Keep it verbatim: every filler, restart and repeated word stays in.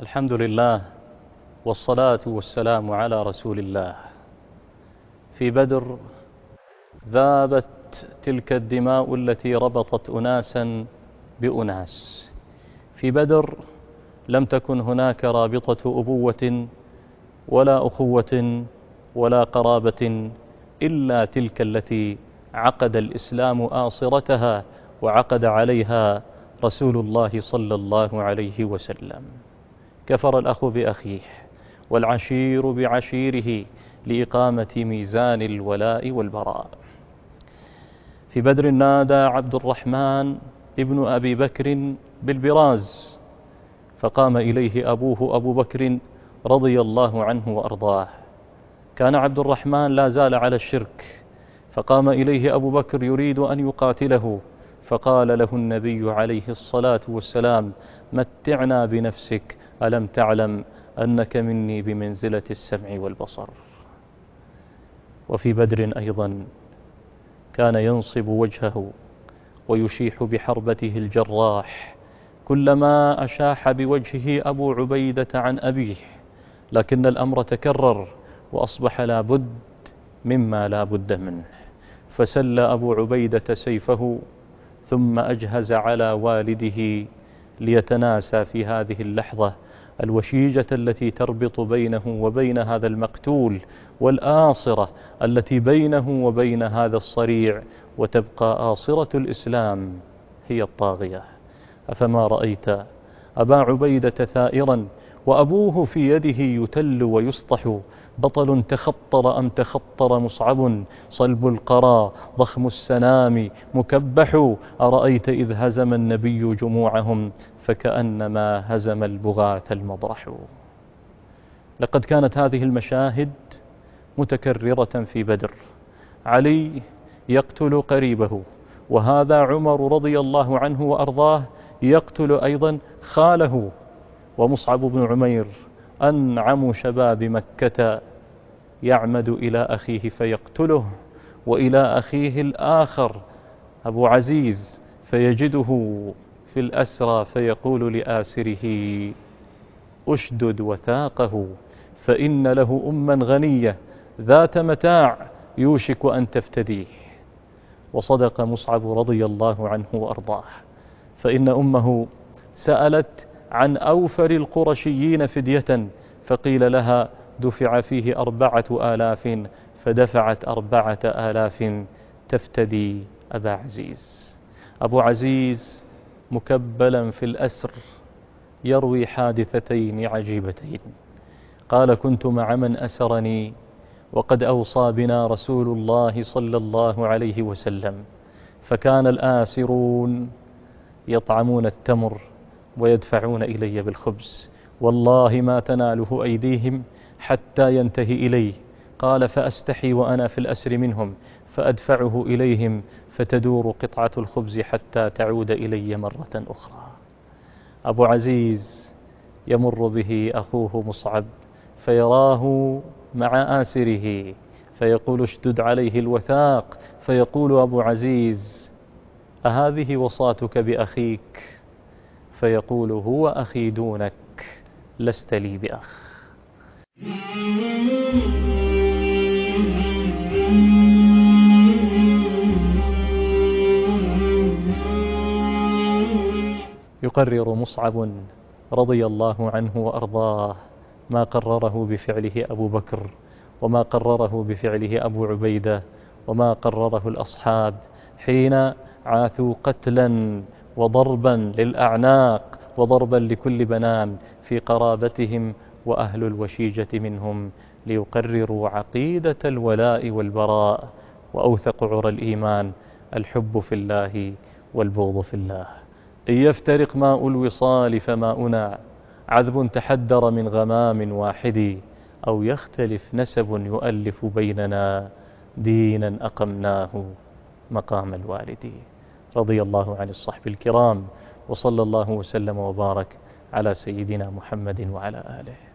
الحمد لله والصلاة والسلام على رسول الله. في بدر ذابت تلك الدماء التي ربطت أناسا بأناس. في بدر لم تكن هناك رابطة أبوة ولا أخوة ولا قرابة إلا تلك التي عقد الإسلام آصرتها وعقد عليها رسول الله صلى الله عليه وسلم. كفر الأخ بأخيه والعشير بعشيره لإقامة ميزان الولاء والبراء. في بدر نادى عبد الرحمن ابن أبي بكر بالبراز، فقام إليه أبوه أبو بكر رضي الله عنه وأرضاه. كان عبد الرحمن لا زال على الشرك، فقام إليه أبو بكر يريد أن يقاتله، فقال له النبي عليه الصلاة والسلام: متعنا بنفسك، ألم تعلم أنك مني بمنزلة السمع والبصر. وفي بدر أيضا كان ينصب وجهه ويشيح بحربته الجراح كلما أشاح بوجهه أبو عبيدة عن أبيه، لكن الأمر تكرر وأصبح لا بد مما لا بد منه، فسل أبو عبيدة سيفه ثم أجهز على والده ليتناسى في هذه اللحظة الوشيجة التي تربط بينه وبين هذا المقتول، والآصرة التي بينه وبين هذا الصريع، وتبقى آصرة الإسلام هي الطاغية. أفما رأيت أبا عبيدة ثائرا وأبوه في يده يتل ويسطح، بطل تخطر أم تخطر مصعب، صلب القرى ضخم السنام مكبح، أرأيت إذ هزم النبي جموعهم فكأنما هزم البغاة المضرح. لقد كانت هذه المشاهد متكررة في بدر. علي يقتل قريبه، وهذا عمر رضي الله عنه وأرضاه يقتل أيضا خاله. ومصعب بن عمير أنعم شباب مكة يعمد إلى أخيه فيقتله، وإلى أخيه الآخر أبو عزيز فيجده في الأسرى فيقول لآسره: أشدد وثاقه فإن له أما غنية ذات متاع يوشك أن تفتديه. وصدق مصعب رضي الله عنه وأرضاه، فإن أمه سألت عن أوفر القرشيين فدية، فقيل لها: دفع فيه أربعة آلاف، فدفعت أربعة آلاف تفتدي أبا عزيز. أبو عزيز مكبلا في الأسر يروي حادثتين عجيبتين. قال: كنت مع من أسرني وقد أوصى بنا رسول الله صلى الله عليه وسلم، فكان الآسرون يطعمون التمر ويدفعون إلي بالخبز، والله ما تناله أيديهم حتى ينتهي إلي. قال: فأستحي وأنا في الأسر منهم فأدفعه إليهم، فتدور قطعة الخبز حتى تعود إلي مرة أخرى. أبو عزيز يمر به أخوه مصعب فيراه مع آسره فيقول: اشدد عليه الوثاق، فيقول أبو عزيز: أهذه وصاتك بأخيك؟ فيقول: هو أخي دونك، لست لي بأخ. يقرر مصعب رضي الله عنه وأرضاه ما قرره بفعله أبو بكر، وما قرره بفعله أبو عبيدة، وما قرره الأصحاب حين عاثوا قتلا وضربا للأعناق وضربا لكل بنان في قرابتهم وأهل الوشيجة منهم، ليقرروا عقيدة الولاء والبراء وأوثق عرى الإيمان: الحب في الله والبغض في الله. إن يفترق ماء الوصال فماؤنا عذب تحدر من غمام واحد، أو يختلف نسب يؤلف بيننا دينا أقمناه مقام الوالد. رضي الله عن الصحب الكرام، وصلى الله وسلم وبارك على سيدنا محمد وعلى آله.